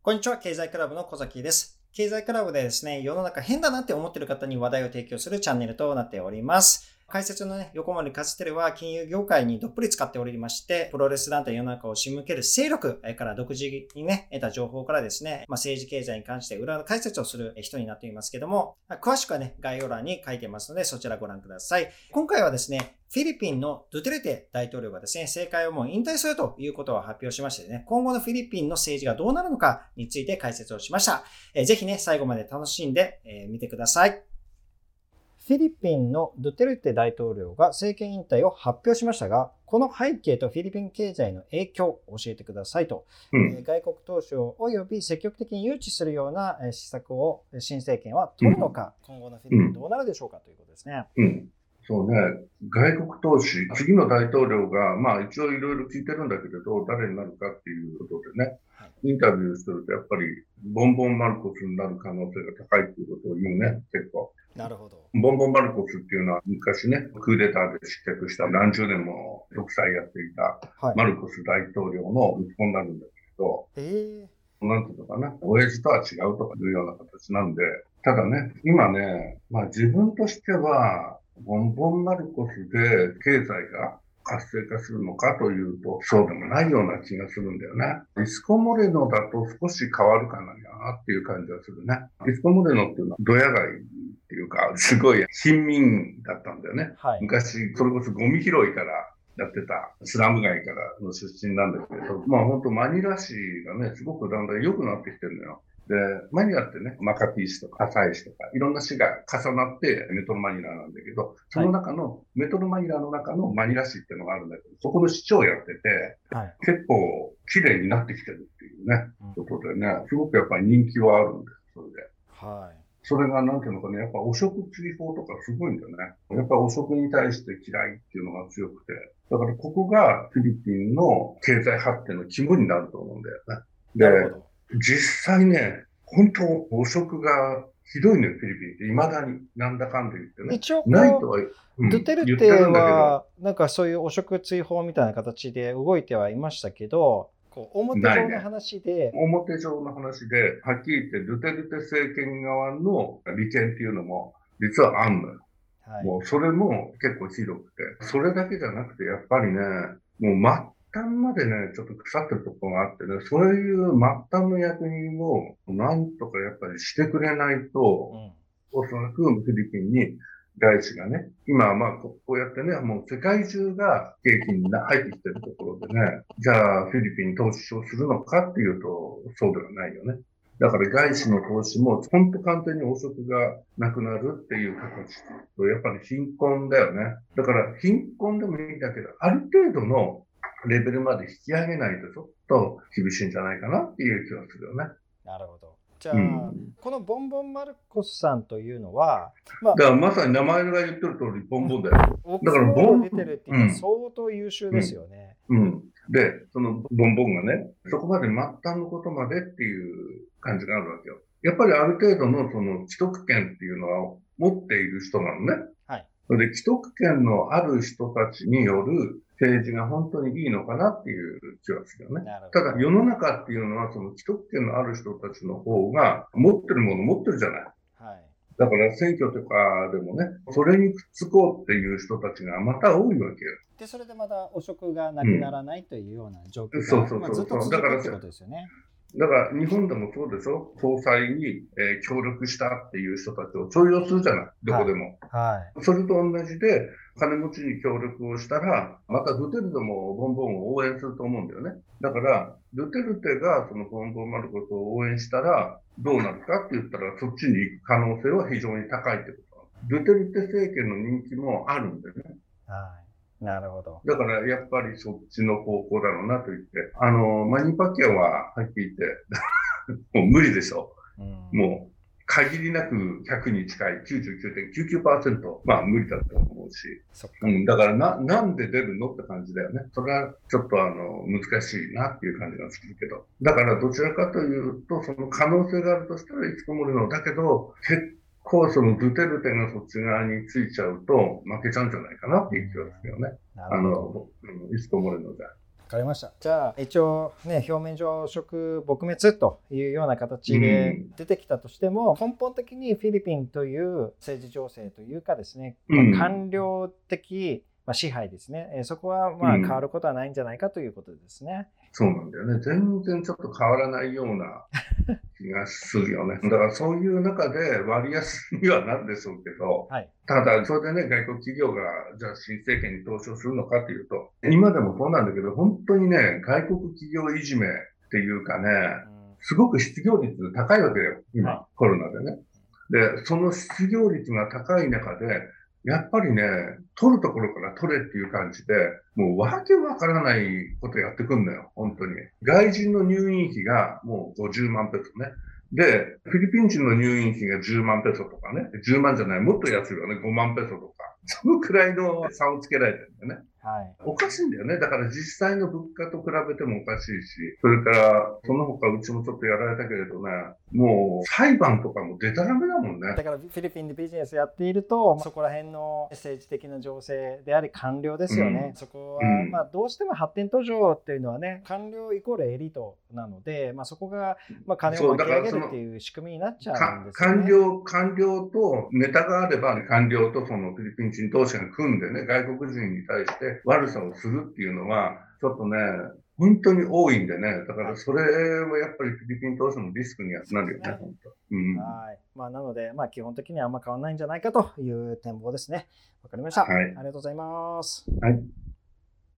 こんにちは、経済クラブの小崎です。経済クラブでですね、世の中変だなって思っている方に話題を提供するチャンネルとなっております。解説の横森和輝は金融業界にどっぷり使っておりまして、プロレス団体世の中を仕向ける勢力から独自に得た情報からですね、政治経済に関して裏の解説をする人になっていますけども、詳しくはね、概要欄に書いてますので、そちらご覧ください。今回はですね、フィリピンのドゥテルテ大統領がですね、政界をもう引退するということを発表しましてね、今後のフィリピンの政治がどうなるのかについて解説をしました。ぜひね、最後まで楽しんで見てください。フィリピンのドゥテルテ大統領が政権引退を発表しましたが、この背景とフィリピン経済の影響を教えてくださいと、外国投資を及び積極的に誘致するような施策を新政権は取るのか、今後のフィリピンどうなるでしょうかということですね。 そうね、外国投資、次の大統領が、一応いろいろ聞いてるんだけれど、誰になるかっていうことでね、インタビューすると、やっぱり、ボンボン・マルコスになる可能性が高いっていうことを言うね、結構。 なるほど。 ボンボン・マルコスっていうのは、昔ね、クーデターで失脚した何十年も独裁やっていた、マルコス大統領の息子になるんだけど、なんていうのかな、親父とは違うとかいうような形なんで、ただね、今ね、自分としては、ボンボンマルコスで経済が活性化するのかというと、そうでもないような気がするんだよね。イスコ・モレノだと少し変わるかなっていう感じがするね。イスコ・モレノっていうのはドヤ街っていうか、すごい貧民だったんだよね。昔、それこそゴミ拾いからやってたスラム街からの出身なんだけれど、本当マニラ市がね、すごくだんだん良くなってきてるのよ。で、マニラってね、マカティ市とかアサイ市とか、いろんな市が重なってメトロマニラなんだけど、その中の、メトロマニラの中のマニラ市っていうのがあるんだけど、そこの市長をやってて、結構綺麗になってきてるっていうね、ことでね、すごくやっぱり人気はあるんです、それで。それがなんていうのかね、やっぱ汚職追放とかすごいんだよね。やっぱ汚職に対して嫌いっていうのが強くて。だからここがフィリピンの経済発展の肝になると思うんだよね。で、実際ね、本当汚職がひどいのよ、フィリピンって。未だになんだかんだ言ってね。 一応ないとは、 ドゥテルテはなんかそういう汚職追放みたいな形で動いてはいましたけど、表上の話で、 表上の話で、はっきり言って、ドゥテルテ政権側の利権っていうのも、実はあんのよ。もうそれも結構ひどくて。それだけじゃなくて、やっぱりね、もう末端までね、ちょっと腐ってるところがあってね、そういう末端の役人をなんとかやっぱりしてくれないと、おそらくフィリピンに外資がね、今はこうやってね、もう世界中が景気に入ってきてるところでね、じゃあフィリピンに投資をするのかっていうと、そうではないよね。だから外資の投資も本当簡単に汚職がなくなるっていう形と、やっぱり貧困だよね。だから貧困でもいいんだけど、ある程度のレベルまで引き上げないとちょっと厳しいんじゃないかなっていう気がするよね。 なるほど。じゃあ、このボンボンマルコスさんというのは、 だからまさに名前が言ってる通りボンボンだよ。だからボン出てるって言ったら相当優秀ですよね。 で、そのボンボンがね、そこまで末端のことまでっていう感じがあるわけよ。やっぱりある程度のその既得権っていうのは持っている人なのね。で、既得権のある人たちによる政治が本当にいいのかなっていう気がするよね。ただ世の中っていうのはその既得権のある人たちの方が持ってるもの持ってるじゃない。だから選挙とかでもね、それにくっつこうっていう人たちがまた多いわけよ。 で、それでまた汚職がなくならないというような状況がずっと続くってことですよね。 だから日本でもそうでしょ、総裁に、協力したっていう人たちを重用するじゃない、どこでも。それと同じで、金持ちに協力をしたら、またドゥテルテもボンボンを応援すると思うんだよね。だから、ドゥテルテがそのボンボンマルコスを応援したら、どうなるかって言ったら、そっちに行く可能性は非常に高いってこと。ドゥテルテ政権の人気もあるんでね。 なるほど。 だからやっぱりそっちの方向だろうなと言って、マニー・パッキャオははっきり言ってもう無理でしょ。もう限りなく100に近い 99.99%、無理だと思うし。だからなんで出るのって感じだよね。それはちょっと難しいなっていう感じがするけど。だからどちらかというと、その可能性があるとしたらいつもるのだけど、そのドゥテルテがそっち側についちゃうと負けちゃうんじゃないかなっていう気がするよね。イスコモレノじゃ。 かりました。じゃあ一応ね、表面上食撲滅というような形で出てきたとしても、根本的にフィリピンという政治情勢というかですね、官僚的支配ですね、そこは変わることはないんじゃないかということですね。 そうなんだよね。全然ちょっと変わらないような気がするよね。だからそういう中で割安にはなるでしょうけど、はい、ただそれでね、外国企業がじゃあ新政権に投資をするのかというと、今でもそうなんだけど、本当にね、外国企業いじめっていうかね、すごく失業率高いわけよ、今、はい、コロナでね。で、その失業率が高い中で、やっぱりね、取るところから取れっていう感じで、もうわけわからないことやってくんだよ、本当に。外人の入院費がもう50万ペソね。で、フィリピン人の入院費が10万ペソとかね。10万じゃない、もっと安いよね、5万ペソとか。そのくらいの差をつけられてるんだよね。はい、おかしいんだよね。だから実際の物価と比べてもおかしいし、それから、その他うちもちょっとやられたけれどね、もう裁判とかもデタラメだもんね。 だからフィリピンでビジネスやっていると、そこら辺の政治的な情勢であり官僚ですよね。そこは、どうしても発展途上っていうのはね、官僚イコールエリートなので、そこが、金を巻き上げるっていう仕組みになっちゃうんですよね。 官僚とネタがあれば、官僚とそのフィリピン人同士が組んでね、外国人に対して悪さをするっていうのは、ちょっとね、本当に多いんでね、だからそれはやっぱりフィリピン投資のリスクにはなるよね、本当。 はい。なので、基本的にはあんま変わらないんじゃないかという展望ですね。わかりました。はい。ありがとうございます。 はい。